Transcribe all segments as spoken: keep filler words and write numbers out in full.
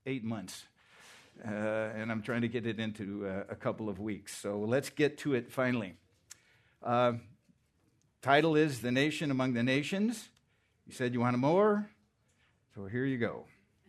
eight months. Uh, and I'm trying to get it into uh, a couple of weeks. So let's get to it finally. Uh, title is The Nation Among the Nations. You said you wanted more? So here you go.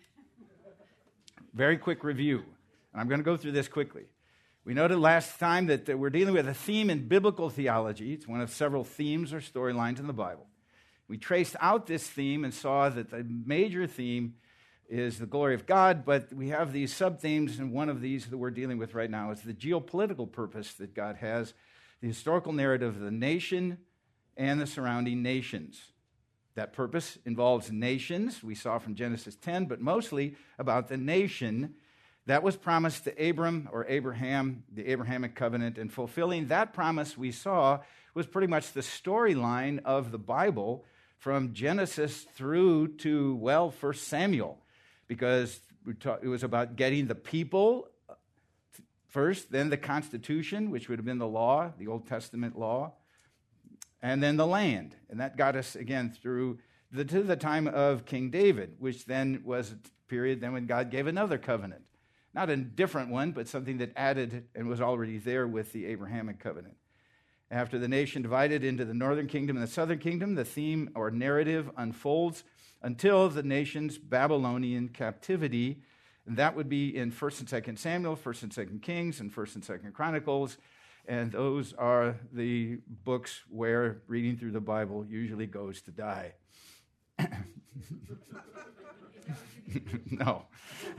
Very quick review. And I'm going to go through this quickly. We noted last time that we're dealing with a theme in biblical theology. It's one of several themes or storylines in the Bible. We traced out this theme and saw that the major theme is the glory of God, but we have these sub-themes, and one of these that we're dealing with right now is the geopolitical purpose that God has, the historical narrative of the nation and the surrounding nations. That purpose involves nations, we saw from Genesis ten, but mostly about the nation that was promised to Abram or Abraham, the Abrahamic covenant, and fulfilling that promise we saw was pretty much the storyline of the Bible from Genesis through to, well, First Samuel, because we talk, it was about getting the people first, then the Constitution, which would have been the law, the Old Testament law, and then the land. And that got us, again, through the, to the time of King David, which then was a period then when God gave another covenant. Not a different one, but something that added and was already there with the Abrahamic covenant. After the nation divided into the northern kingdom and the southern kingdom, the theme or narrative unfolds until the nation's Babylonian captivity. And that would be in First and Second Samuel, First and Second Kings, and First and Second Chronicles. And those are the books where reading through the Bible usually goes to die. No.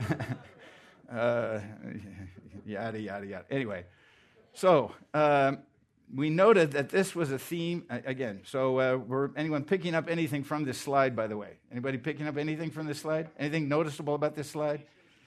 Uh, yada, yada, yada. Anyway, so um, we noted that this was a theme, uh, again, so uh, were anyone picking up anything from this slide, by the way? Anybody picking up anything from this slide? Anything noticeable about this slide?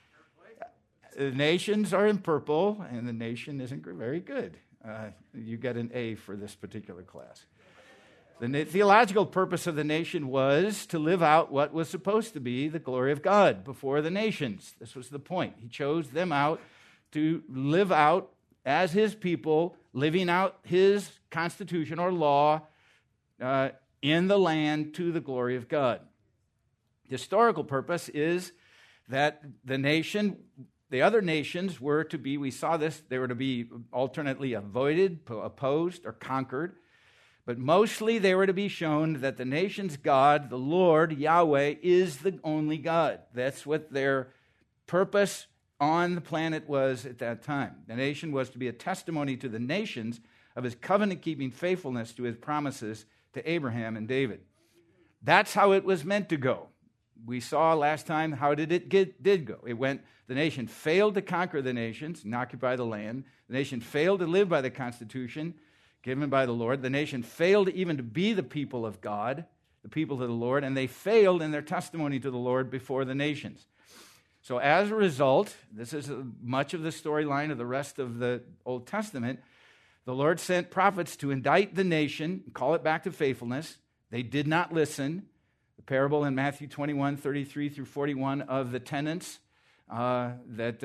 The nations are in purple, and the nation isn't very good. Uh, you get an A for this particular class. The theological purpose of the nation was to live out what was supposed to be the glory of God before the nations. This was the point. He chose them out to live out as his people, living out his constitution or law uh, in the land to the glory of God. The historical purpose is that the nation, the other nations were to be, we saw this, they were to be alternately avoided, opposed, or conquered. But mostly they were to be shown that the nation's God, the Lord, Yahweh, is the only God. That's what their purpose on the planet was at that time. The nation was to be a testimony to the nations of his covenant-keeping faithfulness to his promises to Abraham and David. That's how it was meant to go. We saw last time how did it get, did go. It went, the nation failed to conquer the nations and occupy the land. The nation failed to live by the Constitution given by the Lord. The nation failed even to be the people of God, the people of the Lord, and they failed in their testimony to the Lord before the nations. So as a result, this is much of the storyline of the rest of the Old Testament, the Lord sent prophets to indict the nation, call it back to faithfulness. They did not listen. The parable in Matthew twenty-one, thirty-three through forty-one of the tenants uh, that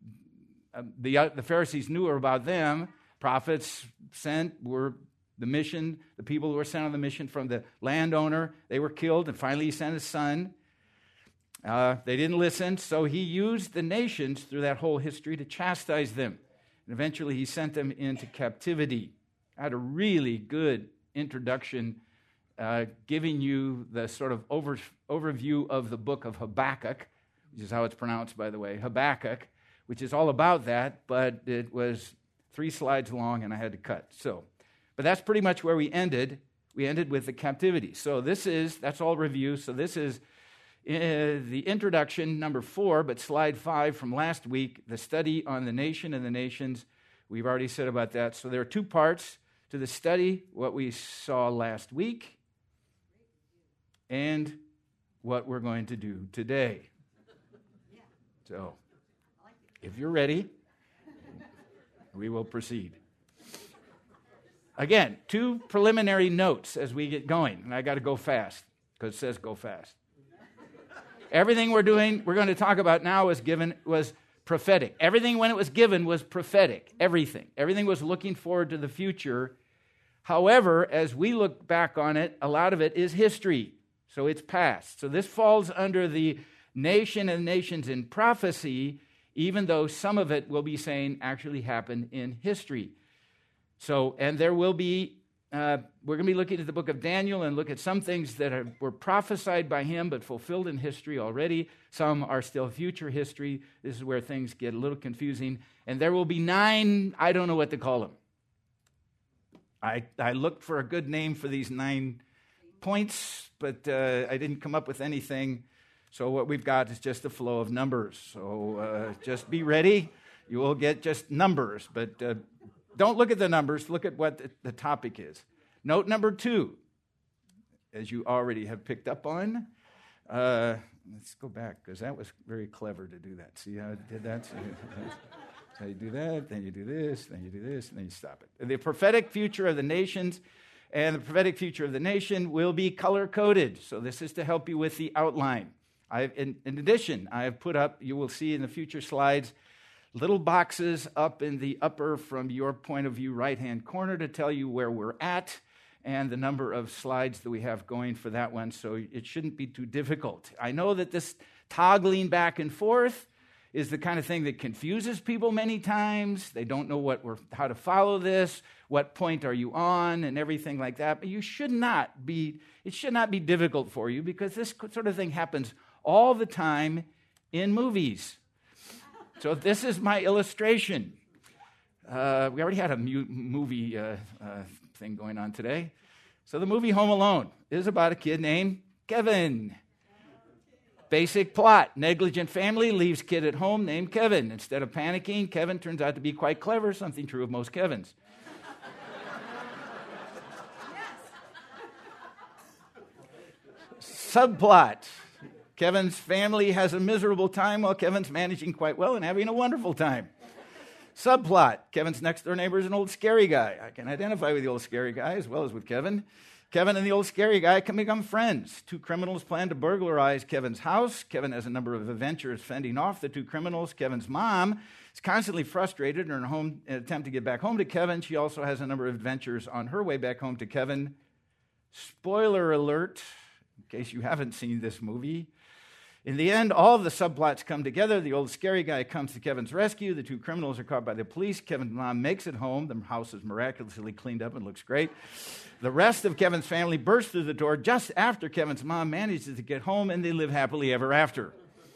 uh, the, uh, the Pharisees knew about them. Prophets sent were the mission, the people who were sent on the mission from the landowner. They were killed, and finally he sent his son. Uh, they didn't listen, so he used the nations through that whole history to chastise them. And eventually he sent them into captivity. I had a really good introduction uh, giving you the sort of over, overview of the book of Habakkuk, which is how it's pronounced, by the way, Habakkuk, which is all about that, but it was three slides long, and I had to cut. So, but that's pretty much where we ended. We ended with the captivity. So this is, that's all review. So this is uh, the introduction, number four, but slide five from last week, the study on the nation and the nations. We've already said about that. So there are two parts to the study, what we saw last week and what we're going to do today. So if you're ready, we will proceed. Again, two preliminary notes as we get going. And I got to go fast because it says go fast. Everything we're doing, we're going to talk about now was given, was prophetic. Everything when it was given was prophetic. Everything. Everything was looking forward to the future. However, as we look back on it, a lot of it is history. So it's past. So this falls under the nation and nations in prophecy, even though some of it will be saying actually happened in history. So, and there will be, uh, we're going to be looking at the book of Daniel and look at some things that are, were prophesied by him but fulfilled in history already. Some are still future history. This is where things get a little confusing. And there will be nine, I don't know what to call them. I, I looked for a good name for these nine points, but uh, I didn't come up with anything. So what we've got is just a flow of numbers. So uh, just be ready. You will get just numbers, but uh, don't look at the numbers. Look at what the, the topic is. Note number two, as you already have picked up on. Uh, let's go back, because that was very clever to do that. See how I did that? So you do that, then you do this, then you do this, and then you stop it. The prophetic future of the nations and the prophetic future of the nation will be color-coded. So this is to help you with the outline. I've, in, in addition, I have put up, you will see in the future slides, little boxes up in the upper, from your point of view, right-hand corner to tell you where we're at and the number of slides that we have going for that one, so it shouldn't be too difficult. I know that this toggling back and forth is the kind of thing that confuses people many times. They don't know what we're, how to follow this, what point are you on, and everything like that. But you should not be, it should not be difficult for you, because this sort of thing happens all the time in movies. So this is my illustration. Uh, we already had a mu- movie uh, uh, thing going on today. So the movie Home Alone is about a kid named Kevin. Basic plot: negligent family leaves kid at home named Kevin. Instead of panicking, Kevin turns out to be quite clever, something true of most Kevins. Subplot: Kevin's family has a miserable time while Kevin's managing quite well and having a wonderful time. Subplot: Kevin's next door neighbor is an old scary guy. I can identify with the old scary guy as well as with Kevin. Kevin and the old scary guy can become friends. Two criminals plan to burglarize Kevin's house. Kevin has a number of adventures fending off the two criminals. Kevin's mom is constantly frustrated in her home in an attempt to get back home to Kevin. She also has a number of adventures on her way back home to Kevin. Spoiler alert, in case you haven't seen this movie. In the end, all of the subplots come together. The old scary guy comes to Kevin's rescue. The two criminals are caught by the police. Kevin's mom makes it home. The house is miraculously cleaned up and looks great. The rest of Kevin's family bursts through the door just after Kevin's mom manages to get home, and they live happily ever after.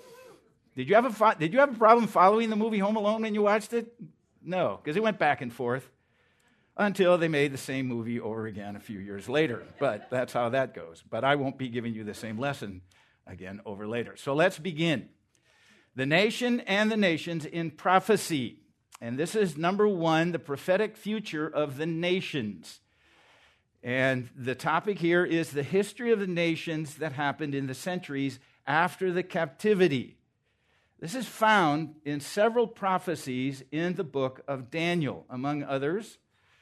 Did you have a fo- Did you have a problem following the movie Home Alone when you watched it? No, because it went back and forth until they made the same movie over again a few years later. But that's how that goes. But I won't be giving you the same lesson again over later. So let's begin. The nation and the nations in prophecy. And this is number one, the prophetic future of the nations. And the topic here is the history of the nations that happened in the centuries after the captivity. This is found in several prophecies in the book of Daniel, among others.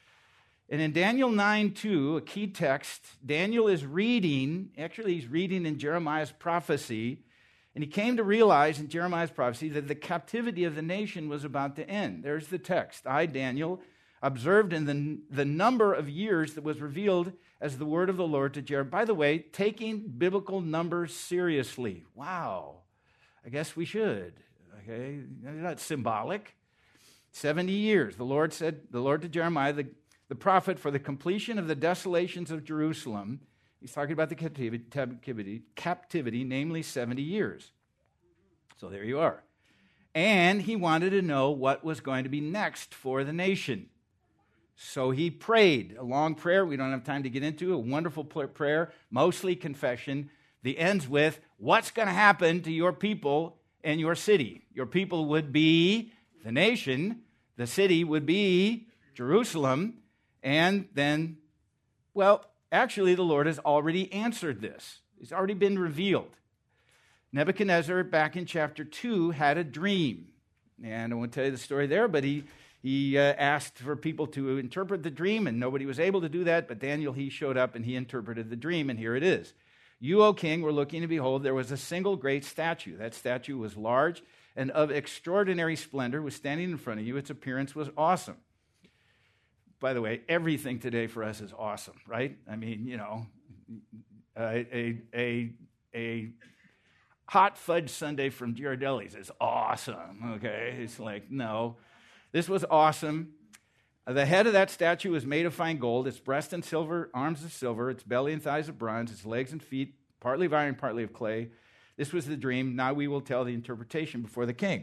And in Daniel nine two, a key text, Daniel is reading, actually he's reading in Jeremiah's prophecy, and he came to realize in Jeremiah's prophecy that the captivity of the nation was about to end. There's the text. I, Daniel, observed in the, the number of years that was revealed as the word of the Lord to Jeremiah. By the way, taking biblical numbers seriously. Wow. I guess we should. Okay, that's symbolic. seventy years. The Lord said, the Lord to Jeremiah, the The prophet, for the completion of the desolations of Jerusalem. He's talking about the captivity, captivity, captivity, namely seventy years. So there you are. And he wanted to know what was going to be next for the nation. So he prayed a long prayer we don't have time to get into, a wonderful prayer, mostly confession. The ends with, what's going to happen to your people and your city? Your people would be the nation. The city would be Jerusalem. And then, well, actually, the Lord has already answered this. It's already been revealed. Nebuchadnezzar, back in chapter two, had a dream. And I won't tell you the story there, but he, he uh, asked for people to interpret the dream, and nobody was able to do that. But Daniel, he showed up, and he interpreted the dream, and here it is. You, O king, were looking, and behold, there was a single great statue. That statue was large and of extraordinary splendor, was standing in front of you. Its appearance was awesome. By the way, everything today for us is awesome, right? I mean, you know, a, a, a, a hot fudge sundae from Ghirardelli's is awesome, okay? It's like, no. This was awesome. The head of that statue was made of fine gold, its breast and silver, arms of silver, its belly and thighs of bronze, its legs and feet, partly of iron, partly of clay. This was the dream. Now we will tell the interpretation before the king.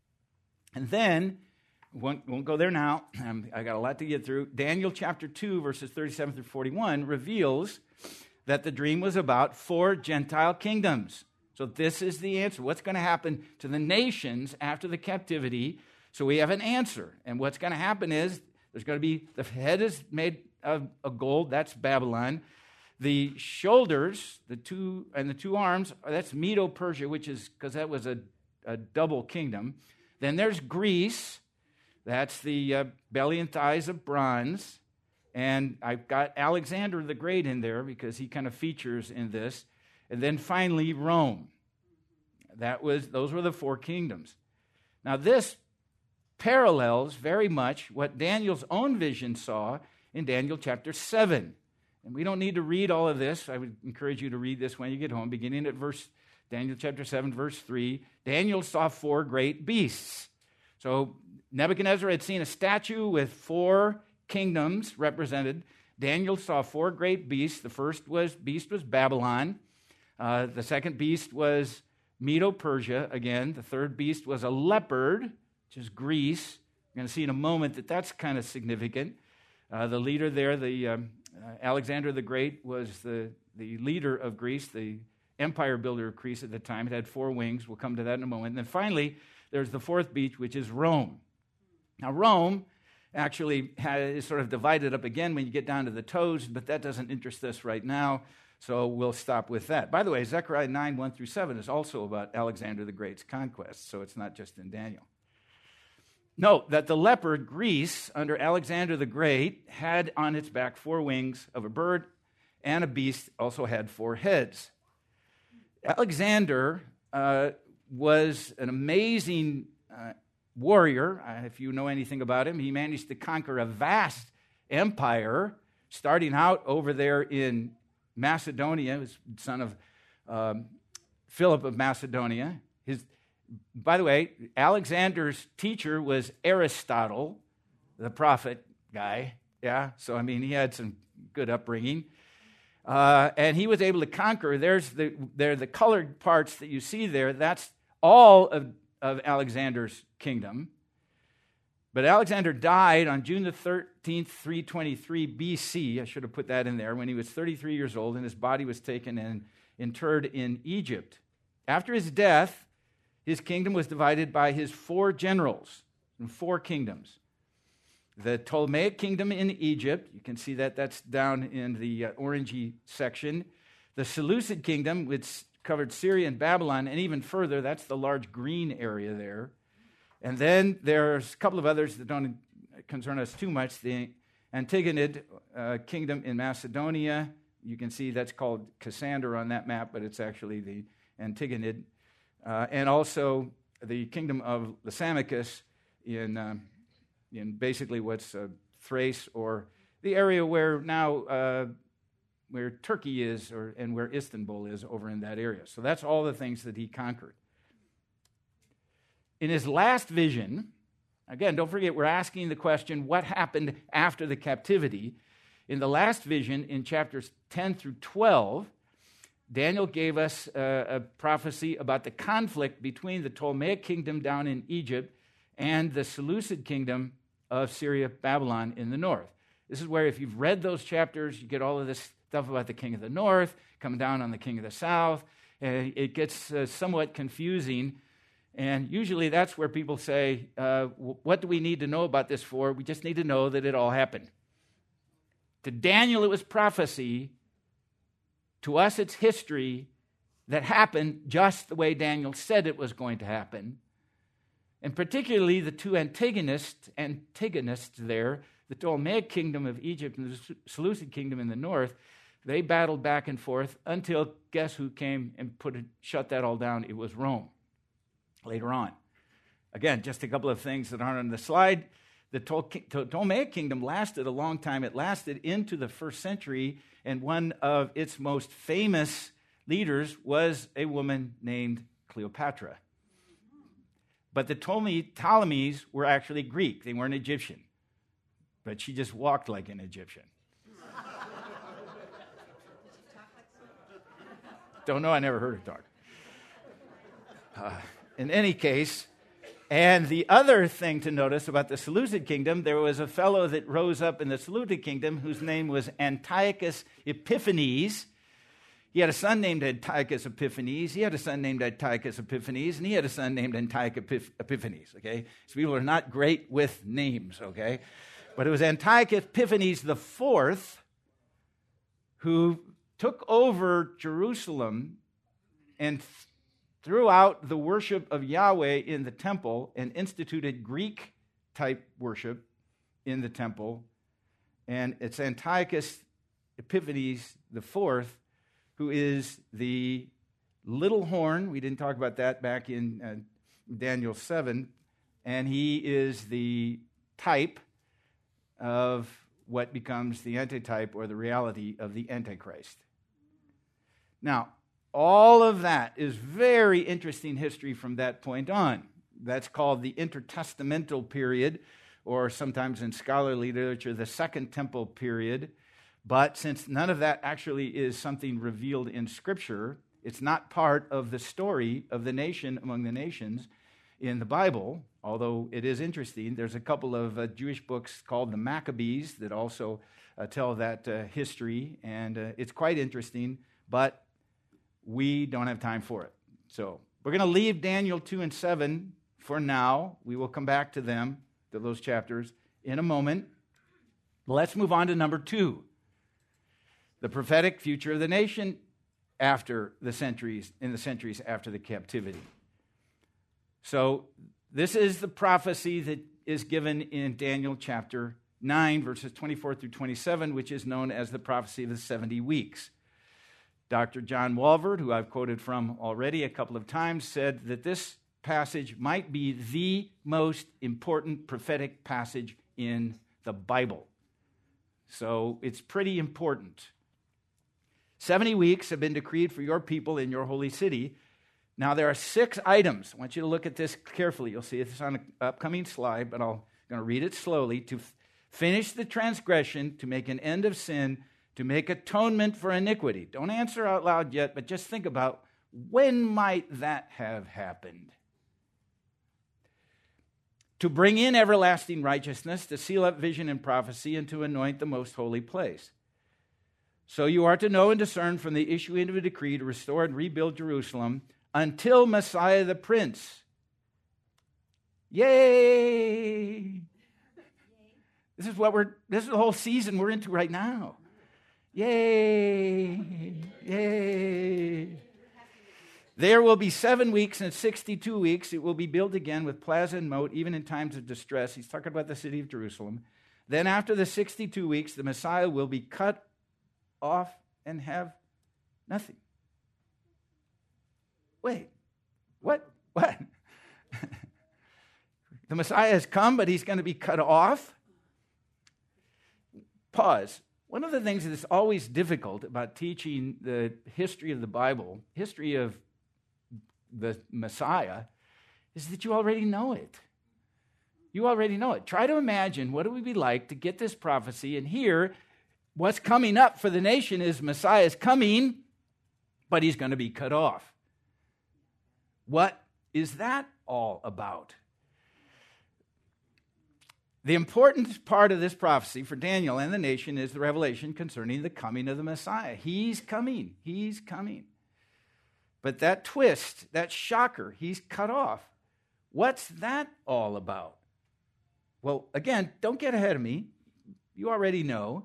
And then, won't, won't go there now. Um, I got a lot to get through. Daniel chapter two, verses thirty-seven through forty-one, reveals that the dream was about four Gentile kingdoms. So this is the answer. What's going to happen to the nations after the captivity? So we have an answer. And what's going to happen is there's going to be, the head is made of, of gold. That's Babylon. The shoulders, the two, and the two arms, that's Medo-Persia, which is, because that was a, a double kingdom. Then there's Greece. That's the uh, belly and thighs of bronze. And I've got Alexander the Great in there because he kind of features in this. And then finally, Rome. That was, those were the four kingdoms. Now this parallels very much what Daniel's own vision saw in Daniel chapter seven. And we don't need to read all of this. I would encourage you to read this when you get home, beginning at verse Daniel chapter seven, verse three. Daniel saw four great beasts. So Nebuchadnezzar had seen a statue with four kingdoms represented. Daniel saw four great beasts. The first was beast was Babylon. Uh, the second beast was Medo-Persia again. The third beast was a leopard, which is Greece. We're going to see in a moment that that's kind of significant. Uh, the leader there, the um, uh, Alexander the Great, was the, the leader of Greece, the empire builder of Greece at the time. It had four wings. We'll come to that in a moment. And then finally, there's the fourth beast, which is Rome. Now, Rome actually has, is sort of divided up again when you get down to the toes, but that doesn't interest us right now, so we'll stop with that. By the way, Zechariah nine, one through seven is also about Alexander the Great's conquest, so it's not just in Daniel. Note that the leopard, Greece, under Alexander the Great, had on its back four wings of a bird, and a beast also had four heads. Alexander uh, was an amazing uh, warrior. Uh, if you know anything about him, he managed to conquer a vast empire, starting out over there in Macedonia. He was son of um, Philip of Macedonia. His By the way, Alexander's teacher was Aristotle, the prophet guy. Yeah, so I mean, he had some good upbringing. Uh, and he was able to conquer. There's the, there, the colored parts that you see there. That's all of, of Alexander's kingdom. But Alexander died on June the thirteenth, three twenty-three B C. I should have put that in there, when he was thirty-three years old, and his body was taken and interred in Egypt. After his death, his kingdom was divided by his four generals in four kingdoms. The Ptolemaic kingdom in Egypt, you can see that that's down in the uh, orangey section. The Seleucid kingdom, which covered Syria and Babylon, and even further, that's the large green area there. And then there's a couple of others that don't concern us too much. The Antigonid uh, kingdom in Macedonia, you can see that's called Cassander on that map, but it's actually the Antigonid. Uh, and also the kingdom of Lysimachus in um, in basically what's uh, Thrace, or the area where now uh, where Turkey is, or and where Istanbul is, over in that area. So that's all the things that he conquered. In his last vision, again, don't forget, we're asking the question, what happened after the captivity? In the last vision, in chapters ten through twelve, Daniel gave us a, a prophecy about the conflict between the Ptolemaic kingdom down in Egypt and the Seleucid kingdom of Syria, Babylon in the north. This is where, if you've read those chapters, you get all of this stuff about the king of the north coming down on the king of the south. And it gets uh, somewhat confusing. And usually that's where people say, uh, what do we need to know about this for? We just need to know that it all happened. To Daniel, it was prophecy. To us, it's history that happened just the way Daniel said it was going to happen. And particularly the two antagonists, antagonists there, the Ptolemaic kingdom of Egypt and the Seleucid kingdom in the north, they battled back and forth until, guess who came and put it, shut that all down? It was Rome later on. Again, just a couple of things that aren't on the slide. The Ptolemaic kingdom lasted a long time. It lasted into the first century, and one of its most famous leaders was a woman named Cleopatra. But the Ptolemies were actually Greek. They weren't Egyptian. But she just walked like an Egyptian. Don't know, I never heard her talk. Uh, in any case, and the other thing to notice about the Seleucid kingdom, there was a fellow that rose up in the Seleucid kingdom whose name was Antiochus Epiphanes. He had a son named Antiochus Epiphanes. He had a son named Antiochus Epiphanes, and he had a son named Antiochus Epiph- Epiphanes, okay? So people are not great with names, okay? But it was Antiochus Epiphanes the fourth who took over Jerusalem and threw out the worship of Yahweh in the temple and instituted Greek-type worship in the temple. And it's Antiochus Epiphanes the fourth who is the little horn. We didn't talk about that back in uh, Daniel seven. And he is the type of what becomes the antitype or the reality of the Antichrist. Now, all of that is very interesting history from that point on. That's called the intertestamental period, or sometimes in scholarly literature, the Second Temple period. But since none of that actually is something revealed in Scripture, it's not part of the story of the nation among the nations in the Bible, although it is interesting. There's a couple of uh, Jewish books called the Maccabees that also uh, tell that uh, history, and uh, it's quite interesting, but we don't have time for it. So we're going to leave Daniel two and seven for now. We will come back to them, to those chapters, in a moment. Let's move on to number two, the prophetic future of the nation after the centuries, in the centuries after the captivity. So this is the prophecy that is given in Daniel chapter nine, verses twenty-four through twenty-seven, which is known as the prophecy of the seventy weeks. Doctor John Walvoord, who I've quoted from already a couple of times, said that this passage might be the most important prophetic passage in the Bible. So it's pretty important. seventy weeks have been decreed for your people in your holy city. Now, there are six items. I want you to look at this carefully. You'll see it's on an upcoming slide, but I'm going to read it slowly. To f- finish the transgression, to make an end of sin, to make atonement for iniquity. Don't answer out loud yet, but just think about, when might that have happened? To bring in everlasting righteousness, to seal up vision and prophecy, and to anoint the most holy place. So you are to know and discern from the issuing of a decree to restore and rebuild Jerusalem until Messiah the Prince. Yay! This is what we're, this is the whole season we're into right now. Yay! Yay! There will be seven weeks and sixty-two weeks. It will be built again with plaza and moat, even in times of distress. He's talking about the city of Jerusalem. Then after the sixty-two weeks, the Messiah will be cut off and have nothing. Wait, what? What? The Messiah has come, but he's going to be cut off? Pause. One of the things that is always difficult about teaching the history of the Bible, history of the Messiah, is that you already know it. You already know it. Try to imagine what it would be like to get this prophecy and hear what's coming up for the nation is Messiah is coming, but he's going to be cut off. What is that all about? The important part of this prophecy for Daniel and the nation is the revelation concerning the coming of the Messiah. He's coming. He's coming. But that twist, that shocker, he's cut off. What's that all about? Well, again, don't get ahead of me. You already know.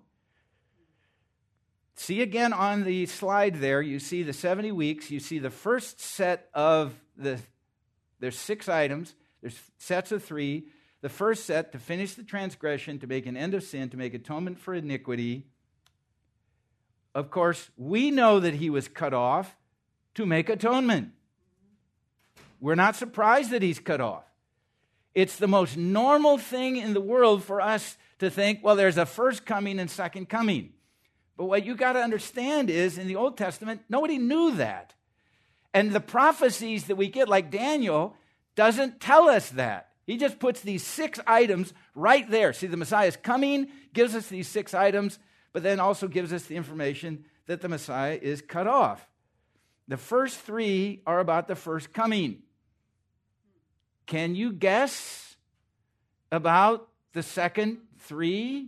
See again on the slide there, you see the seventy weeks. You see the first set of the, there's six items. There's sets of three. The first set, to finish the transgression, to make an end of sin, to make atonement for iniquity. Of course, we know that he was cut off to make atonement. We're not surprised that he's cut off. It's the most normal thing in the world for us to think, well, there's a first coming and second coming. But what you got to understand is, in the Old Testament, nobody knew that. And the prophecies that we get, like Daniel, doesn't tell us that. He just puts these six items right there. See, the Messiah is coming, gives us these six items, but then also gives us the information that the Messiah is cut off. The first three are about the first coming. Can you guess about the second three?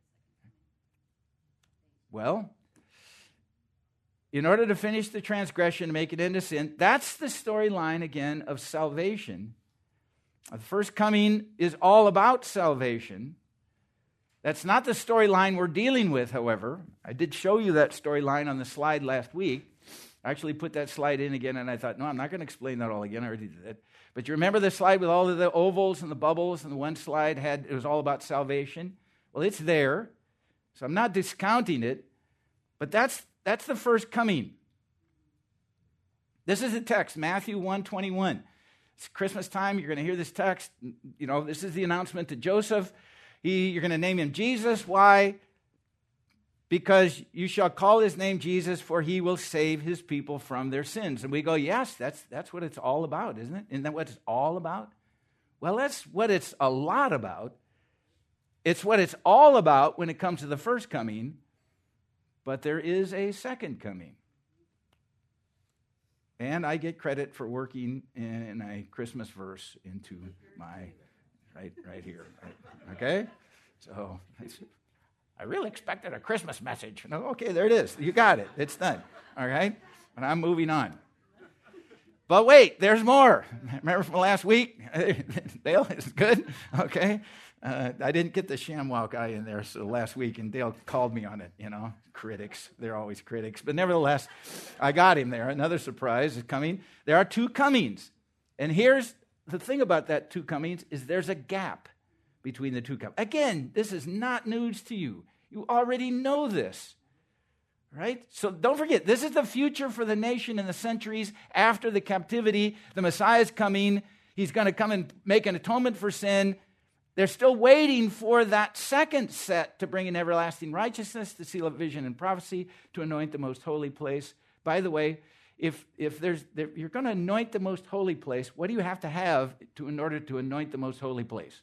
Well, in order to finish the transgression and make it into sin, that's the storyline again of salvation. The first coming is all about salvation. That's not the storyline we're dealing with, however. I did show you that storyline on the slide last week. I actually put that slide in again, and I thought, no, I'm not going to explain that all again. I already did it. But you remember the slide with all of the ovals and the bubbles, and the one slide had, it was all about salvation? Well, it's there, so I'm not discounting it, but that's that's the first coming. This is the text, Matthew one twenty-one. It's Christmas time. You're going to hear this text. You know, this is the announcement to Joseph. He, you're going to name him Jesus. Why? Because you shall call his name Jesus, for he will save his people from their sins. And we go, yes, that's that's what it's all about, isn't it? Isn't that what it's all about? Well, that's what it's a lot about. It's what it's all about when it comes to the first coming, but there is a second coming. And I get credit for working in a Christmas verse into my, right, right here. Okay? So, I really expected a Christmas message. No, okay, there it is. You got it. It's done. All right? And I'm moving on. But wait, there's more. Remember from last week? Dale, is it good? Okay. Uh, I didn't get the ShamWow guy in there so last week, and Dale called me on it, you know. Critics. They're always critics. But nevertheless, I got him there. Another surprise is coming. There are two comings. And here's the thing about that two comings is there's a gap between the two comings. Again, this is not news to you. You already know this. Right? So don't forget, this is the future for the nation in the centuries after the captivity. The Messiah is coming. He's going to come and make an atonement for sin. They're still waiting for that second set to bring in everlasting righteousness, to seal up vision and prophecy, to anoint the most holy place. By the way, if if there's there, you're going to anoint the most holy place, what do you have to have to in order to anoint the most holy place?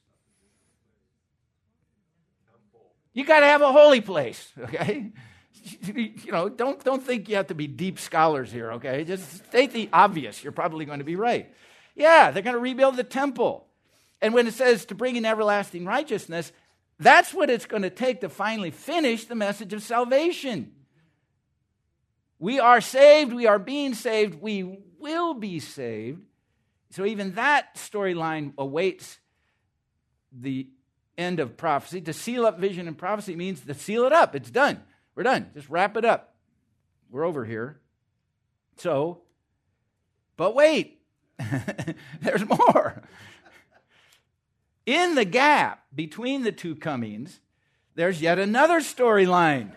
You got to have a holy place, okay? You know, don't don't think you have to be deep scholars here, okay? Just state the obvious. You're probably going to be right. Yeah, they're going to rebuild the temple. And when it says to bring in everlasting righteousness, that's what it's going to take to finally finish the message of salvation. We are saved. We are being saved. We will be saved. So even that storyline awaits the end of prophecy. To seal up vision and prophecy means to seal it up. It's done. We're done. Just wrap it up. We're over here. So, but wait. There's more. In the gap between the two comings, there's yet another storyline.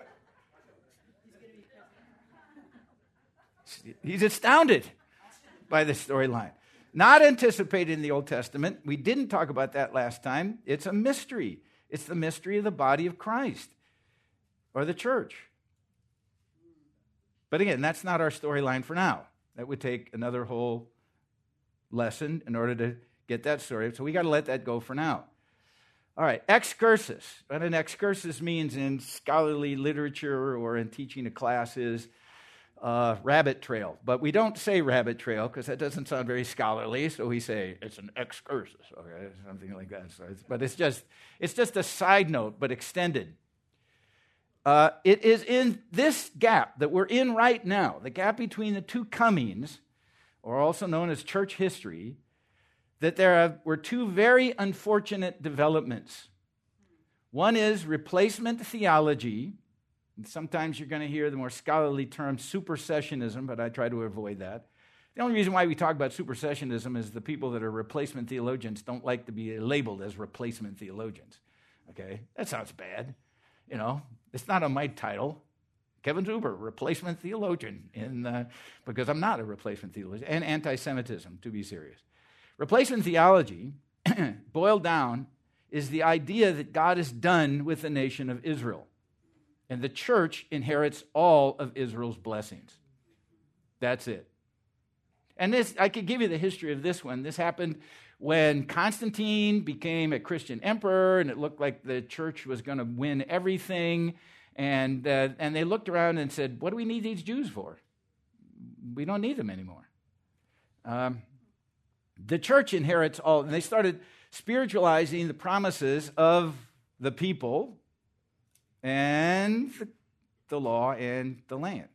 He's astounded by this storyline. Not anticipated in the Old Testament. We didn't talk about that last time. It's a mystery. It's the mystery of the body of Christ, or the church. But again, that's not our storyline for now. That would take another whole lesson in order to get that story. So we got to let that go for now. All right, excursus. What an excursus means in scholarly literature or in teaching a class is uh, rabbit trail. But we don't say rabbit trail because that doesn't sound very scholarly. So we say it's an excursus, okay, something like that. So it's, but it's just it's just a side note, but extended. Uh, it is in this gap that we're in right now, the gap between the two comings, or also known as church history, that there have, were two very unfortunate developments. One is replacement theology. And sometimes you're going to hear the more scholarly term supersessionism, but I try to avoid that. The only reason why we talk about supersessionism is the people that are replacement theologians don't like to be labeled as replacement theologians. Okay? That sounds bad. You know, it's not on my title. Kevin Zuber, replacement theologian, in uh, because I'm not a replacement theologian. And anti-Semitism, to be serious. Replacement theology, boiled down, is the idea that God is done with the nation of Israel. And the church inherits all of Israel's blessings. That's it. And this, I could give you the history of this one. This happened when Constantine became a Christian emperor, and it looked like the church was going to win everything. And, uh, and they looked around and said, what do we need these Jews for? We don't need them anymore. Um, the church inherits all, and they started spiritualizing the promises of the people and the, the law and the land.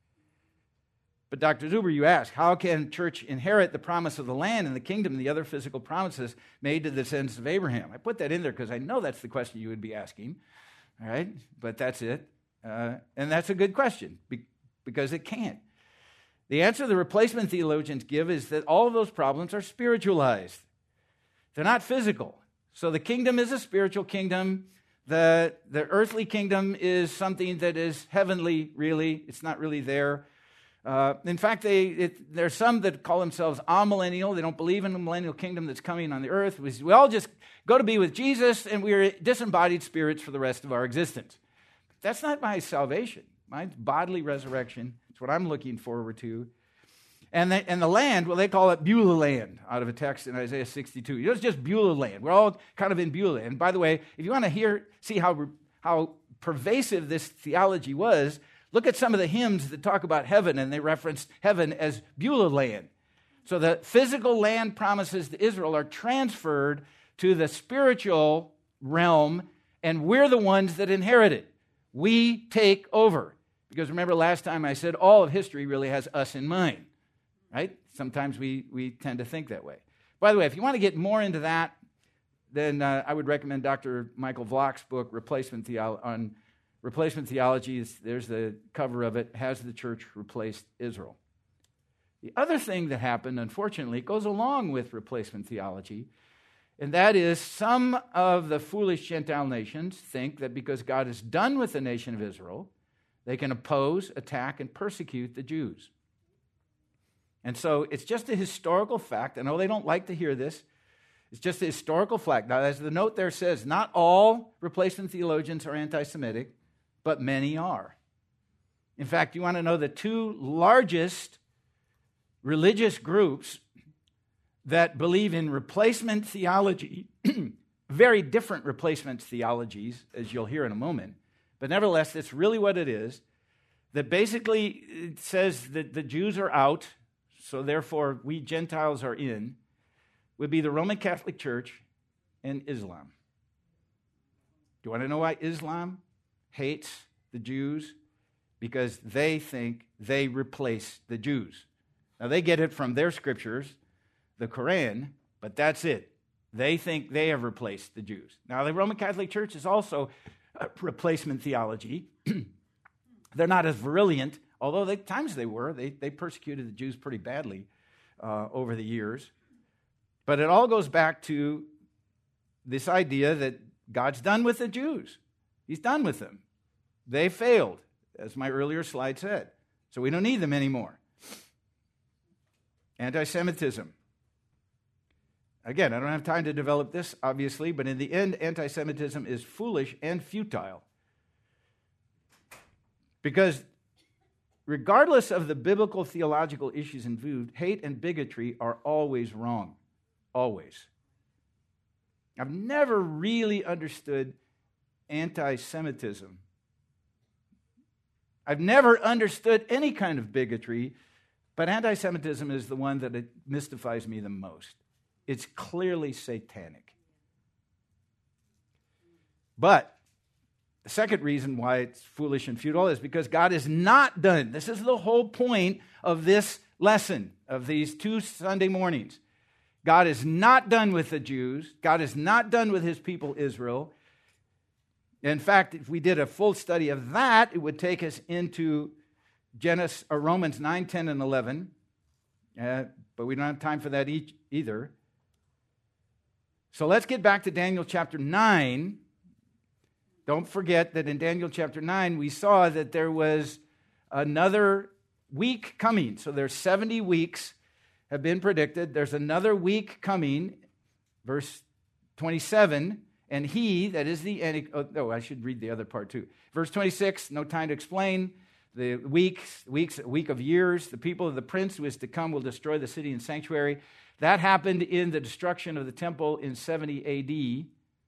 But Doctor Zuber, you ask, how can church inherit the promise of the land and the kingdom and the other physical promises made to the descendants of Abraham? I put that in there because I know that's the question you would be asking, all right? But that's it. Uh, and that's a good question be- because it can't. The answer the replacement theologians give is that all of those problems are spiritualized. They're not physical. So the kingdom is a spiritual kingdom. The, the earthly kingdom is something that is heavenly, really. It's not really there. Uh, in fact, they, it, there are some that call themselves amillennial. They don't believe in the millennial kingdom that's coming on the earth. We, we all just go to be with Jesus, and we're disembodied spirits for the rest of our existence. That's not my salvation. My bodily resurrection. It's what I'm looking forward to. And the, and the land, well, they call it Beulah land out of a text in Isaiah sixty-two. You know, it's just Beulah land. We're all kind of in Beulah. And by the way, if you want to hear, see how, how pervasive this theology was, look at some of the hymns that talk about heaven, and they reference heaven as Beulah land. So the physical land promises to Israel are transferred to the spiritual realm, and we're the ones that inherit it. We take over. Because remember last time I said all of history really has us in mind, right? Sometimes we, we tend to think that way. By the way, if you want to get more into that, then uh, I would recommend Doctor Michael Vlock's book, Replacement Theology, on Replacement Theology. There's the cover of it. Has the church replaced Israel? The other thing that happened, unfortunately, goes along with replacement theology, and that is some of the foolish Gentile nations think that because God is done with the nation of Israel, they can oppose, attack, and persecute the Jews. And so it's just a historical fact. I know they don't like to hear this. It's just a historical fact. Now, as the note there says, not all replacement theologians are anti-Semitic, but many are. In fact, you want to know the two largest religious groups that believe in replacement theology, very different replacement theologies, as you'll hear in a moment, but nevertheless, that's really what it is, that basically it says that the Jews are out, so therefore we Gentiles are in, would be the Roman Catholic Church and Islam. Do you want to know why Islam hates the Jews? Because they think they replace the Jews. Now, they get it from their scriptures, the Quran, but that's it. They think they have replaced the Jews. Now, the Roman Catholic Church is also a replacement theology. They're not as virulent, although at times they were. They, they persecuted the Jews pretty badly uh, over the years. But it all goes back to this idea that God's done with the Jews. He's done with them. They failed, as my earlier slide said. So we don't need them anymore. Anti-Semitism. Again, I don't have time to develop this, obviously, but in the end, anti-Semitism is foolish and futile. Because regardless of the biblical theological issues involved, hate and bigotry are always wrong. Always. I've never really understood anti-Semitism. I've never understood any kind of bigotry, but anti-Semitism is the one that it mystifies me the most. It's clearly satanic. But the second reason why it's foolish and futile is because God is not done. This is the whole point of this lesson, of these two Sunday mornings. God is not done with the Jews. God is not done with his people Israel. In fact, if we did a full study of that, it would take us into Genesis, or Romans nine, ten, and eleven. Uh, but we don't have time for that each, either. So let's get back to Daniel chapter nine. Don't forget that in Daniel chapter nine, we saw that there was another week coming. So there's seventy weeks have been predicted. There's another week coming, verse twenty-seven, And he, that is the Antichrist, oh, no, I should read the other part too. Verse twenty-six, no time to explain. The weeks, weeks, week of years, the people of the prince who is to come will destroy the city and sanctuary. That happened in the destruction of the temple in seventy A D.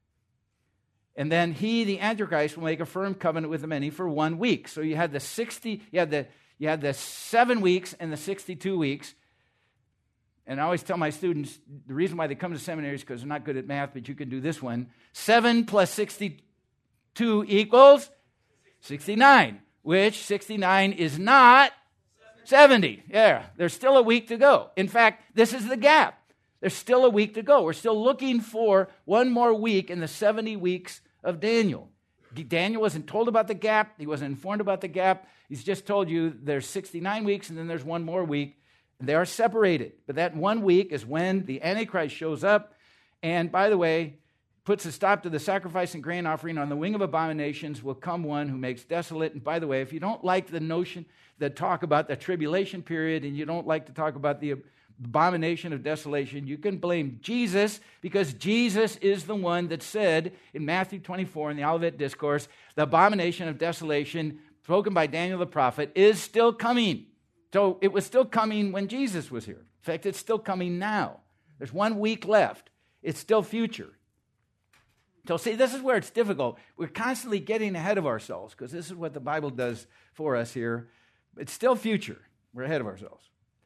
And then he, the Antichrist, will make a firm covenant with the many for one week. So you had the sixty, you had the you had the seven weeks and the sixty-two weeks. And I always tell my students, the reason why they come to seminary is because they're not good at math, but you can do this one. Seven plus sixty-two equals sixty-nine, which sixty-nine is not seventy. Yeah, there's still a week to go. In fact, this is the gap. There's still a week to go. We're still looking for one more week in the seventy weeks of Daniel. Daniel wasn't told about the gap. He wasn't informed about the gap. He's just told you there's sixty-nine weeks and then there's one more week. They are separated. But that one week is when the Antichrist shows up and, by the way, puts a stop to the sacrifice and grain offering. On the wing of abominations will come one who makes desolate. And by the way, if you don't like the notion, the talk about the tribulation period, and you don't like to talk about the abomination of desolation, you can blame Jesus, because Jesus is the one that said in Matthew twenty-four in the Olivet Discourse, the abomination of desolation spoken by Daniel the prophet is still coming. So it was still coming when Jesus was here. In fact, it's still coming now. There's one week left. It's still future. So see, this is where it's difficult. We're constantly getting ahead of ourselves because this is what the Bible does for us here. It's still future. We're ahead of ourselves.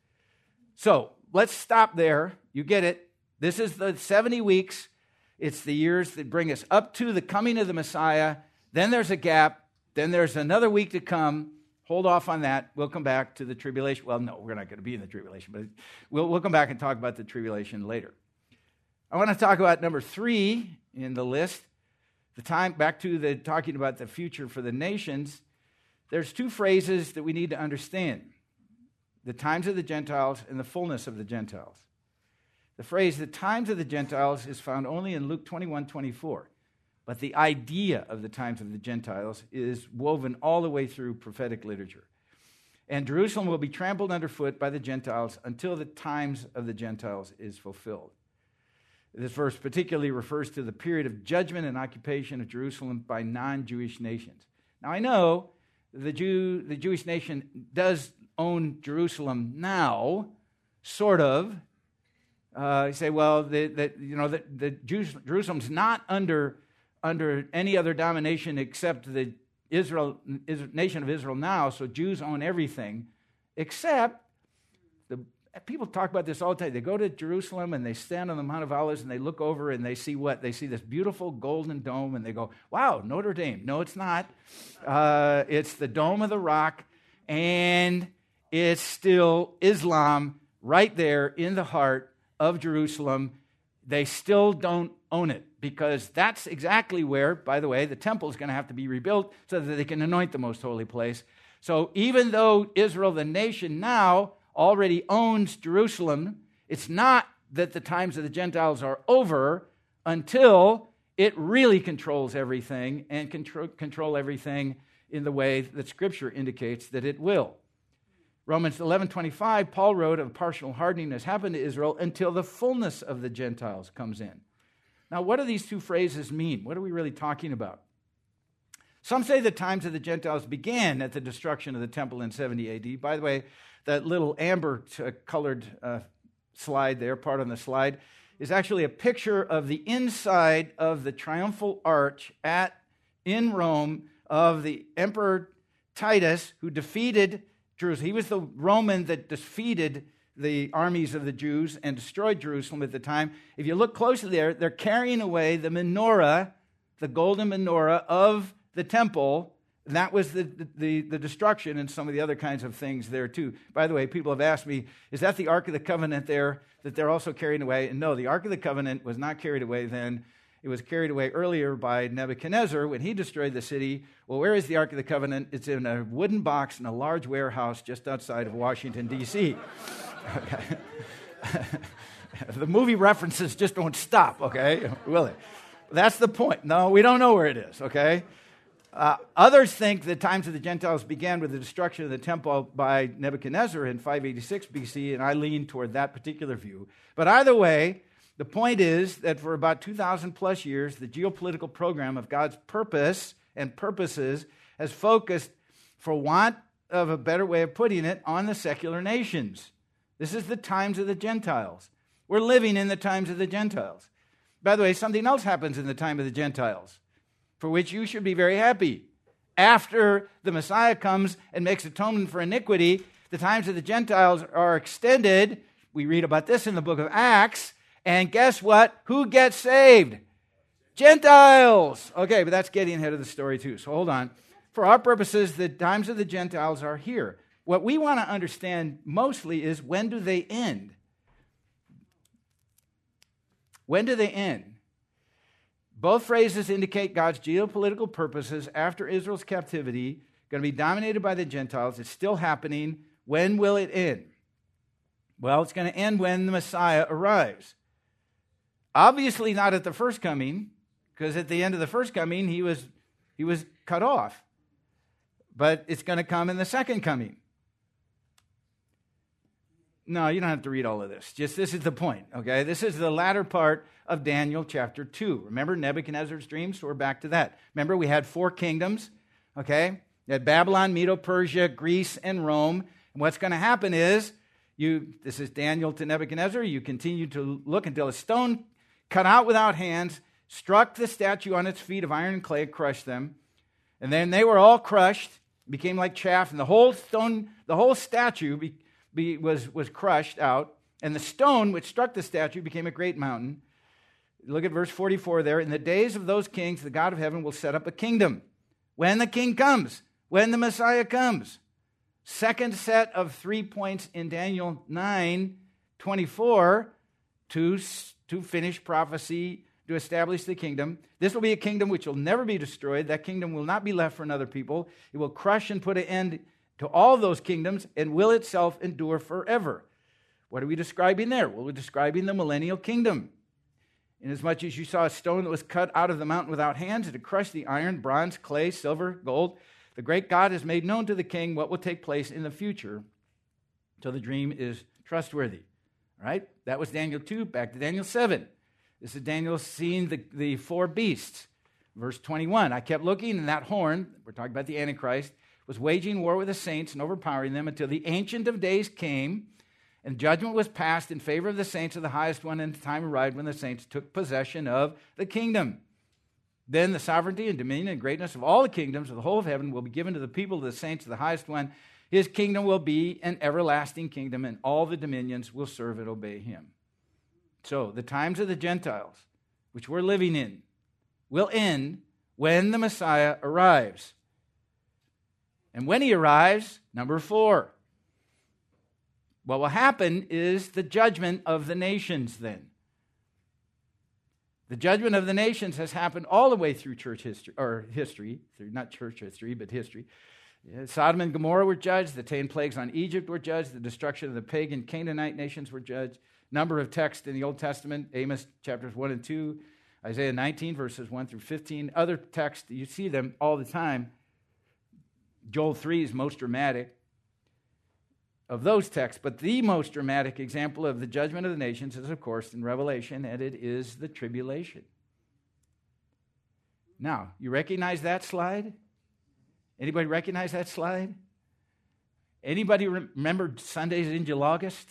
So let's stop there. You get it. This is the seventy weeks. It's the years that bring us up to the coming of the Messiah. Then there's a gap. Then there's another week to come. Hold off on that. We'll come back to the tribulation. Well, no, we're not going to be in the tribulation, but we'll, we'll come back and talk about the tribulation later. I want to talk about number three in the list. The time, back to the talking about the future for the nations. There's two phrases that we need to understand. The times of the Gentiles and the fullness of the Gentiles. The phrase, the times of the Gentiles, is found only in Luke twenty-one twenty-four. But the idea of the times of the Gentiles is woven all the way through prophetic literature. And Jerusalem will be trampled underfoot by the Gentiles until the times of the Gentiles is fulfilled. This verse particularly refers to the period of judgment and occupation of Jerusalem by non-Jewish nations. Now, I know the Jew, the Jewish nation does own Jerusalem now, sort of. Uh, you say, well, the, the, you know, the, the Jews, Jerusalem's not under, under any other domination except the Israel, Israel, nation of Israel now, so Jews own everything, except the people talk about this all the time. They go to Jerusalem and they stand on the Mount of Olives and they look over and they see what? They see this beautiful golden dome and they go, wow, Notre Dame. No, it's not. Uh, it's the Dome of the Rock, and it's still Islam right there in the heart of Jerusalem. They still don't own it because that's exactly where, by the way, the temple is going to have to be rebuilt so that they can anoint the most holy place. So even though Israel, the nation now, already owns Jerusalem, it's not that the times of the Gentiles are over until it really controls everything and control, control everything in the way that Scripture indicates that it will. Romans eleven twenty-five, Paul wrote of partial hardening has happened to Israel until the fullness of the Gentiles comes in. Now, what do these two phrases mean? What are we really talking about? Some say the times of the Gentiles began at the destruction of the temple in seventy A D. By the way, that little amber-colored uh, slide there, part on the slide, is actually a picture of the inside of the triumphal arch at in Rome of the Emperor Titus, who defeated Jerusalem. He was the Roman that defeated the armies of the Jews and destroyed Jerusalem at the time. If you look closely there, they're carrying away the menorah, the golden menorah of the temple. And that was the, the, the destruction and some of the other kinds of things there too. By the way, people have asked me, is that the Ark of the Covenant there that they're also carrying away? And no, the Ark of the Covenant was not carried away then. It was carried away earlier by Nebuchadnezzar when he destroyed the city. Well, where is the Ark of the Covenant? It's in a wooden box in a large warehouse just outside of Washington, D C Okay. The movie references just don't stop, okay? Will it? That's the point. No, we don't know where it is, okay? Uh, others think the times of the Gentiles began with the destruction of the temple by Nebuchadnezzar in five eighty-six B C, and I lean toward that particular view. But either way, The point is that for about two thousand plus years, the geopolitical program of God's purpose and purposes has focused, for want of a better way of putting it, on the secular nations. This is the times of the Gentiles. We're living in the times of the Gentiles. By the way, something else happens in the time of the Gentiles, for which you should be very happy. After the Messiah comes and makes atonement for iniquity, the times of the Gentiles are extended. We read about this in the book of Acts. And guess what? Who gets saved? Gentiles. Okay, but that's getting ahead of the story too. So hold on. For our purposes, the times of the Gentiles are here. What we want to understand mostly is, when do they end? When do they end? Both phrases indicate God's geopolitical purposes after Israel's captivity, going to be dominated by the Gentiles. It's still happening. When will it end? Well, it's going to end when the Messiah arrives. Obviously not at the first coming, because at the end of the first coming, he was, he was cut off. But it's going to come in the second coming. No, you don't have to read all of this. Just this is the point, okay? This is the latter part of Daniel chapter two. Remember Nebuchadnezzar's dream? So we're back to that. Remember, we had four kingdoms, okay? You had Babylon, Medo-Persia, Greece, and Rome. And what's going to happen is, you. this is Daniel to Nebuchadnezzar, you continue to look until a stone cut out without hands struck the statue on its feet of iron and clay, crushed them. And then they were all crushed, became like chaff, and the whole stone, the whole statue be, be, was, was crushed out. And the stone which struck the statue became a great mountain. Look at verse forty-four there. In the days of those kings, the God of heaven will set up a kingdom. When the king comes, when the Messiah comes. Second set of three points in Daniel nine twenty-four to, to finish prophecy, to establish the kingdom. This will be a kingdom which will never be destroyed. That kingdom will not be left for another people. It will crush and put an end to all those kingdoms and will itself endure forever. What are we describing there? Well, we're describing the millennial kingdom. Inasmuch as you saw a stone that was cut out of the mountain without hands, it had crushed the iron, bronze, clay, silver, gold. The great God has made known to the king what will take place in the future, so the dream is trustworthy. All right? That was Daniel two. Back to Daniel seven. This is Daniel seeing the, the four beasts. Verse twenty-one, I kept looking, and that horn, we're talking about the Antichrist, was waging war with the saints and overpowering them until the Ancient of Days came, and judgment was passed in favor of the saints of the highest one, and the time arrived when the saints took possession of the kingdom. Then the sovereignty and dominion and greatness of all the kingdoms of the whole of heaven will be given to the people of the saints of the highest one. His kingdom will be an everlasting kingdom, and all the dominions will serve and obey him. So the times of the Gentiles, which we're living in, will end when the Messiah arrives. And when he arrives, number four, what will happen is the judgment of the nations then. The judgment of the nations has happened all the way through church history, or history, through not church history, but history. Sodom and Gomorrah were judged. The ten plagues on Egypt were judged. The destruction of the pagan Canaanite nations were judged. Number of texts in the Old Testament, Amos chapters one and two, Isaiah nineteen, verses one through fifteen. Other texts, you see them all the time. Joel three is most dramatic of those texts, but the most dramatic example of the judgment of the nations is, of course, in Revelation, and it is the tribulation. Now, you recognize that slide? Anybody recognize that slide? Anybody remember Sundays in August?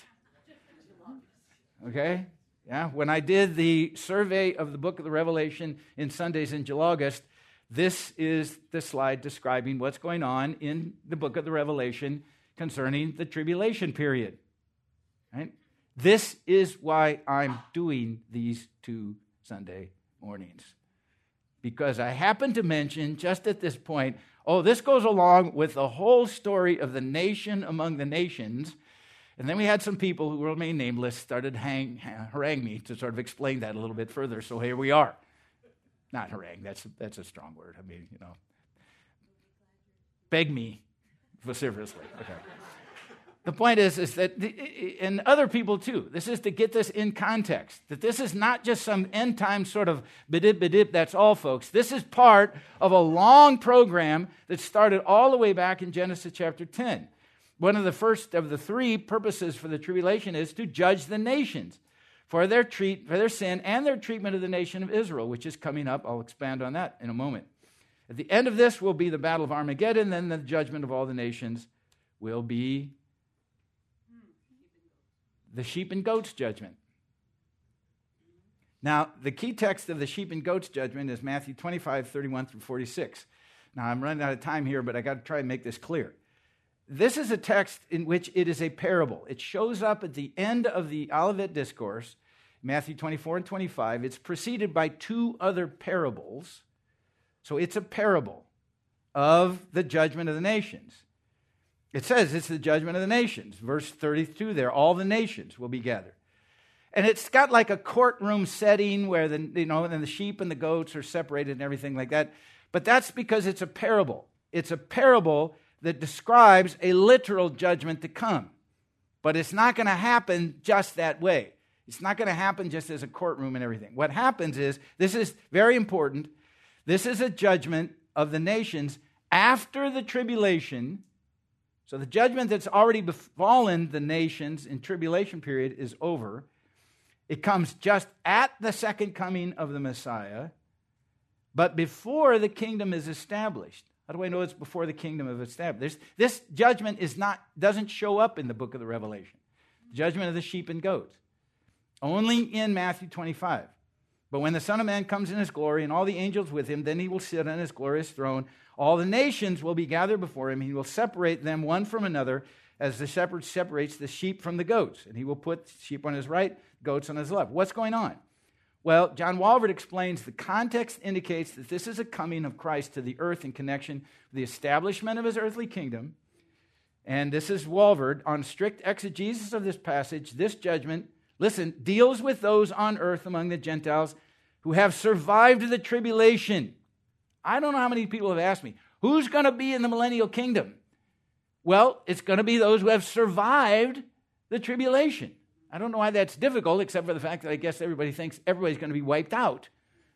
Okay? Yeah, when I did the survey of the book of the Revelation in Sundays in August, this is the slide describing what's going on in the book of the Revelation concerning the tribulation period. Right? This is why I'm doing these two Sunday mornings. Because I happen to mention just at this point, oh, this goes along with the whole story of the nation among the nations. And then we had some people who remain nameless started hang, harangue me to sort of explain that a little bit further. So here we are. Not harangue, that's, that's a strong word. I mean, you know, beg me vociferously. Okay. The point is, is that, the, and other people too, this is to get this in context, that this is not just some end time sort of bidip bidip, that's all, folks. This is part of a long program that started all the way back in Genesis chapter ten. One of the first of the three purposes for the tribulation is to judge the nations. for their treat, for their sin and their treatment of the nation of Israel, which is coming up. I'll expand on that in a moment. At the end of this will be the battle of Armageddon, then the judgment of all the nations will be the sheep and goats judgment. Now, the key text of the sheep and goats judgment is Matthew twenty-five, thirty-one through forty-six. Now, I'm running out of time here, but I got to try and make this clear. This is a text in which it is a parable. It shows up at the end of the Olivet Discourse, Matthew twenty-four and twenty-five. It's preceded by two other parables. So it's a parable of the judgment of the nations. It says it's the judgment of the nations. Verse thirty-two there, all the nations will be gathered. And it's got like a courtroom setting where the, you know, and the sheep and the goats are separated and everything like that. But that's because it's a parable. It's a parable that describes a literal judgment to come. But it's not going to happen just that way. It's not going to happen just as a courtroom and everything. What happens is, this is very important, this is a judgment of the nations after the tribulation. So the judgment that's already befallen the nations in tribulation period is over. It comes just at the second coming of the Messiah, but before the kingdom is established. How do I know it's before the kingdom is established? This, this judgment is not doesn't show up in the book of the Revelation. Judgment of the sheep and goats. Only in Matthew twenty-five. But when the Son of Man comes in his glory and all the angels with him, then he will sit on his glorious throne. All the nations will be gathered before him. He will separate them one from another as the shepherd separates the sheep from the goats. And he will put sheep on his right, goats on his left. What's going on? Well, John Walvoord explains the context indicates that this is a coming of Christ to the earth in connection with the establishment of his earthly kingdom. And this is Walvoord. On strict exegesis of this passage, this judgment, listen, deals with those on earth among the Gentiles who have survived the tribulation. I don't know how many people have asked me, who's going to be in the millennial kingdom? Well, it's going to be those who have survived the tribulation. I don't know why that's difficult, except for the fact that I guess everybody thinks everybody's going to be wiped out.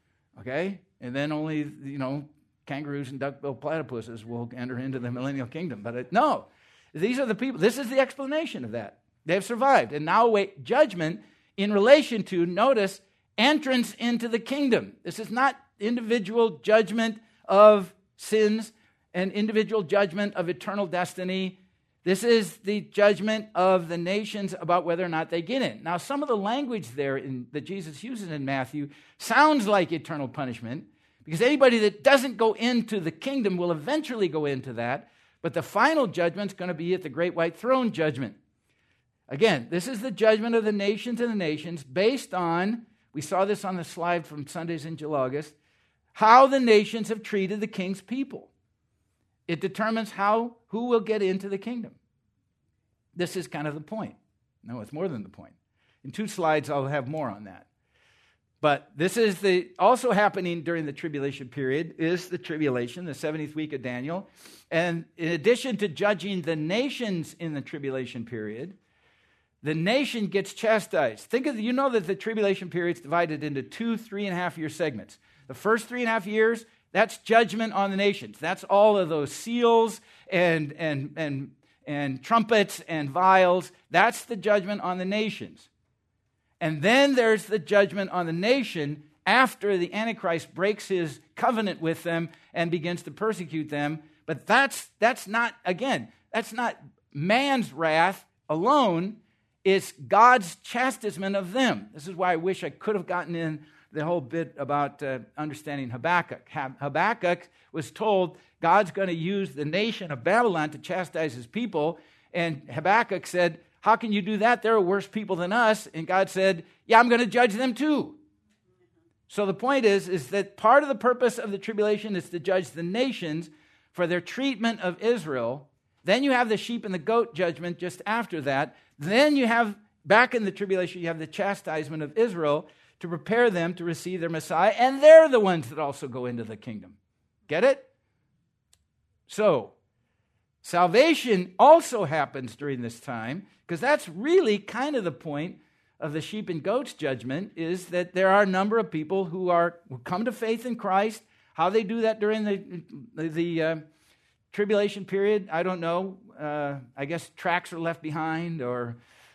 Okay? And then only, you know, kangaroos and duck-billed platypuses will enter into the millennial kingdom. But it, no, these are the people. This is the explanation of that. They have survived and now await judgment in relation to, notice, entrance into the kingdom. This is not individual judgment of sins and individual judgment of eternal destiny. This is the judgment of the nations about whether or not they get in. Now, some of the language there in, that Jesus uses in Matthew sounds like eternal punishment, because anybody that doesn't go into the kingdom will eventually go into that, but the final judgment is going to be at the great white throne judgment. Again, this is the judgment of the nations and the nations based on, we saw this on the slide from Sundays in July, how the nations have treated the king's people. It determines how who will get into the kingdom. This is kind of the point. No, it's more than the point. In two slides, I'll have more on that. But this is the also happening during the tribulation period is the tribulation, the seventieth week of Daniel. And in addition to judging the nations in the tribulation period, the nation gets chastised. Think of, you know that the tribulation period is divided into two three and a half year segments. The first three and a half years, that's judgment on the nations. That's all of those seals and, and, and, and trumpets and vials. That's the judgment on the nations. And then there's the judgment on the nation after the Antichrist breaks his covenant with them and begins to persecute them. But that's, that's not, again, that's not man's wrath alone. It's God's chastisement of them. This is why I wish I could have gotten in the whole bit about uh, understanding Habakkuk. Habakkuk was told God's going to use the nation of Babylon to chastise his people. And Habakkuk said, how can you do that? They're worse people than us. And God said, yeah, I'm going to judge them too. So the point is, is that part of the purpose of the tribulation is to judge the nations for their treatment of Israel. Then you have the sheep and the goat judgment just after that. Then you have, back in the tribulation, you have the chastisement of Israel to prepare them to receive their Messiah, and they're the ones that also go into the kingdom. Get it? So, salvation also happens during this time, because that's really kind of the point of the sheep and goats judgment, is that there are a number of people who are who come to faith in Christ. How they do that during the, the, the uh, tribulation period, I don't know. Uh, I guess tracts are left behind, or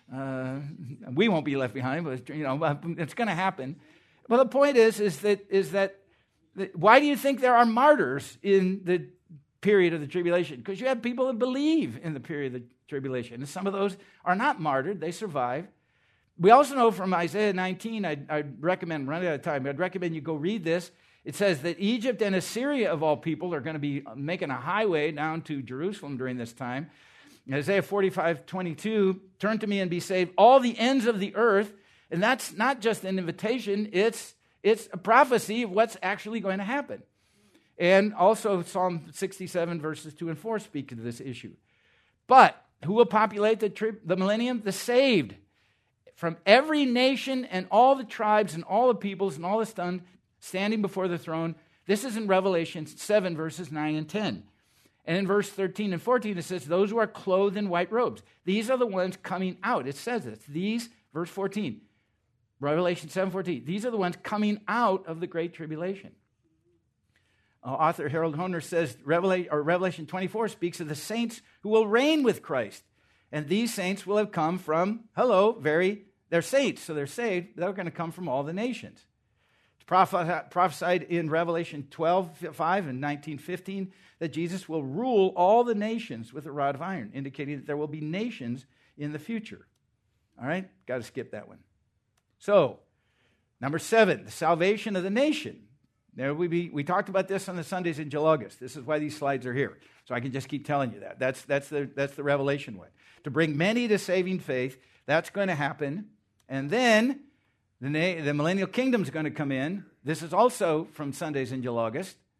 Uh, we won't be left behind, but you know, it's going to happen. But the point is, is that is that, that why do you think there are martyrs in the period of the tribulation? Because you have people that believe in the period of the tribulation, and some of those are not martyred; they survive. We also know from Isaiah nineteen. I'd, I'd recommend, running out of time, I'd recommend you go read this. It says that Egypt and Assyria, of all people, are going to be making a highway down to Jerusalem during this time. Isaiah forty-five twenty-two, turn to me and be saved, all the ends of the earth. And that's not just an invitation, it's, it's a prophecy of what's actually going to happen. And also Psalm sixty-seven, verses two and four speak to this issue. But who will populate the, tri- the millennium? The saved. From every nation and all the tribes and all the peoples and all the stunned standing before the throne. This is in Revelation seven, verses nine and ten. And in verse thirteen and fourteen, it says, those who are clothed in white robes. These are the ones coming out. It says this. These, verse fourteen, Revelation seven fourteen. These are the ones coming out of the great tribulation. Uh, author Harold Hoehner says, Revelation, or Revelation twenty-four speaks of the saints who will reign with Christ. And these saints will have come from, hello, very, they're saints, so they're saved. They're going to come from all the nations. It's prophesied in Revelation twelve five and nineteen fifteen that Jesus will rule all the nations with a rod of iron, indicating that there will be nations in the future. All right? Got to skip that one. So, number seven, the salvation of the nation. There we be. We talked about this on the Sundays in July. This is why these slides are here. So I can just keep telling you that. That's, that's, the, that's the Revelation one. To bring many to saving faith, that's going to happen. And then the, na- the millennial kingdom is going to come in. This is also from Sundays in July.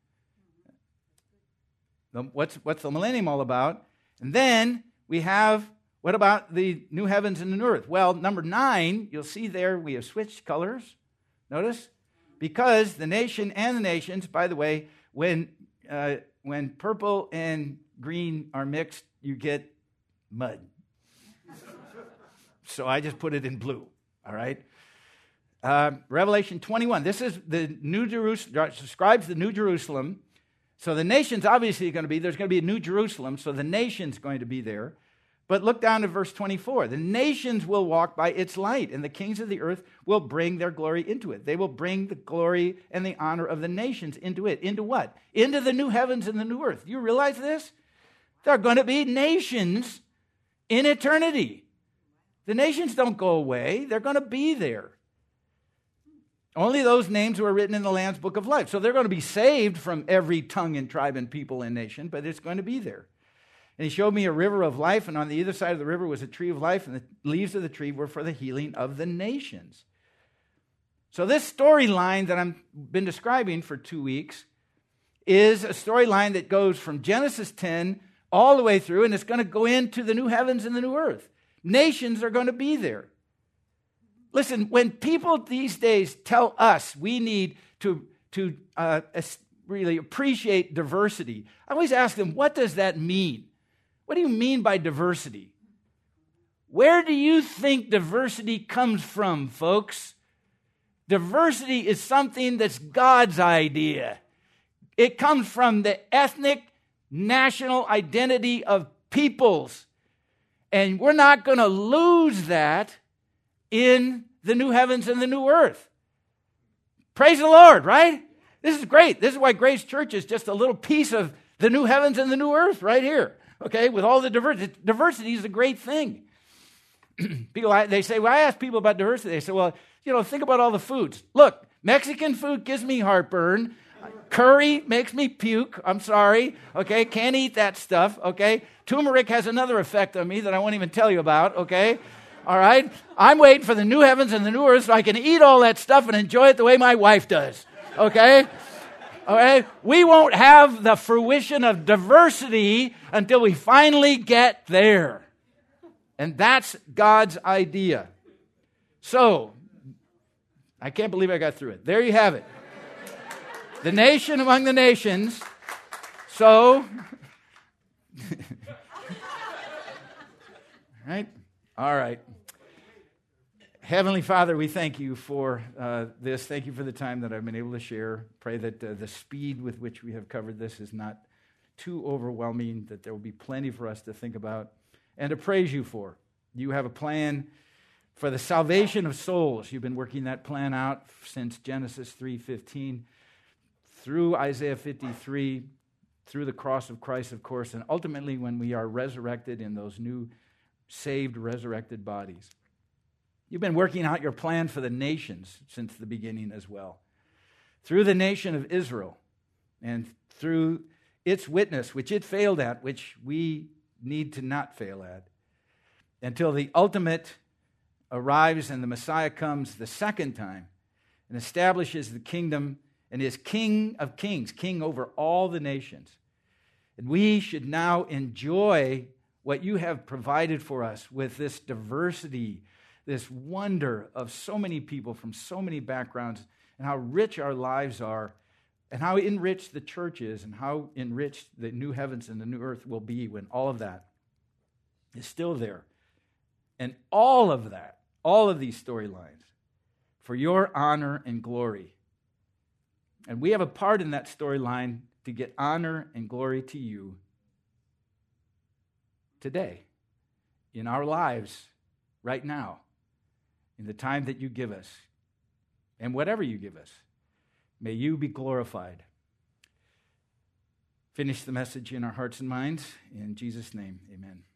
What's, what's the millennium all about? And then we have, what about the new heavens and the new earth? Well, number nine, you'll see there we have switched colors. Notice? Because the nation and the nations, by the way, when uh, when purple and green are mixed, you get mud. So I just put it in blue, all right? Uh, Revelation twenty-one, this is the New Jerusalem, describes the New Jerusalem. So the nation's obviously going to be, there's going to be a New Jerusalem, so the nation's going to be there. But look down to verse twenty-four. The nations will walk by its light, and the kings of the earth will bring their glory into it. They will bring the glory and the honor of the nations into it. Into what? Into the new heavens and the new earth. You realize this? There are going to be nations in eternity. The nations don't go away. They're going to be there. Only those names who are written in the Lamb's Book of Life. So they're going to be saved from every tongue and tribe and people and nation, but it's going to be there. And he showed me a river of life, and on the either side of the river was a tree of life, and the leaves of the tree were for the healing of the nations. So this storyline that I've been describing for two weeks is a storyline that goes from Genesis ten all the way through, and it's going to go into the new heavens and the new earth. Nations are going to be there. Listen, when people these days tell us we need to, to uh, really appreciate diversity, I always ask them, what does that mean? What do you mean by diversity? Where do you think diversity comes from, folks? Diversity is something that's God's idea. It comes from the ethnic, national identity of peoples. And we're not going to lose that in the new heavens and the new earth. Praise the Lord, right? This is great. This is why Grace Church is just a little piece of the new heavens and the new earth right here. Okay, with all the diversity. Diversity is a great thing. People, they say, well, I ask people about diversity. They say, well, you know, think about all the foods. Look, Mexican food gives me heartburn. Curry makes me puke. I'm sorry. Okay, can't eat that stuff. Okay, turmeric has another effect on me that I won't even tell you about. Okay, all right. I'm waiting for the new heavens and the new earth so I can eat all that stuff and enjoy it the way my wife does. Okay. All right, we won't have the fruition of diversity until we finally get there. And that's God's idea. So, I can't believe I got through it. There you have it. The nation among the nations. So, right? All right. Heavenly Father, we thank you for uh, this. Thank you for the time that I've been able to share. Pray that uh, the speed with which we have covered this is not too overwhelming, that there will be plenty for us to think about and to praise you for. You have a plan for the salvation of souls. You've been working that plan out since Genesis three fifteen, through Isaiah fifty-three, through the cross of Christ, of course, and ultimately when we are resurrected in those new saved, resurrected bodies. You've been working out your plan for the nations since the beginning as well. Through the nation of Israel and through its witness, which it failed at, which we need to not fail at, until the ultimate arrives and the Messiah comes the second time and establishes the kingdom and is King of kings, king over all the nations. And we should now enjoy what you have provided for us with this diversity, this wonder of so many people from so many backgrounds, and how rich our lives are, and how enriched the church is, and how enriched the new heavens and the new earth will be when all of that is still there. And all of that, all of these storylines, for your honor and glory. And we have a part in that storyline to get honor and glory to you today, in our lives, right now, in the time that you give us, and whatever you give us. May you be glorified. Finish the message in our hearts and minds. In Jesus' name, amen.